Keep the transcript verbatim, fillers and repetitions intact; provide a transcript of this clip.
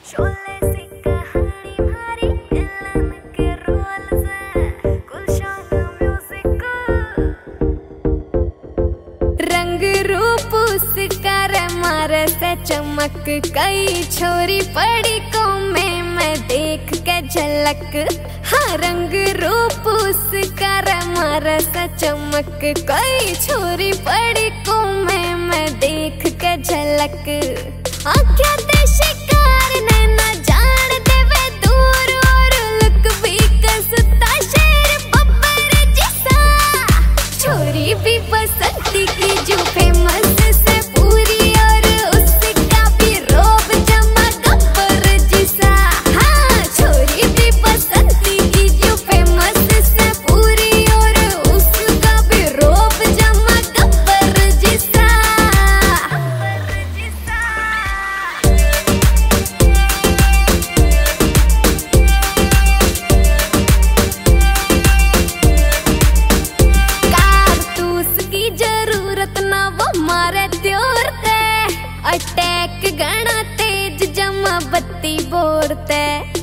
शोले सी कहानी भारी विलन के रोल से गुलशन म्यूजिक। रंग रूप उसका मारे से चमक, कई छोरी पड़ी को में मैं देख के झलक। हाँ रंग रूप उसका मारे से चमक, कई छोरी पड़ी को में मैं देख के झलक। आँखें दे शिकार ने न जान देवे दूर, और लुक भी कसता शेर बब्बर जैसा। छोरी भी बसंती की जो फेमस से पूरी, और उसका भी रोब जमा गब्बर जैसा। हाँ छोरी भी बसंती की जो फेमस से पूरी, और उसका भी रोब जमा गब्बर जैसा। अटैक गणा तेज जमा बत्ती बोरते।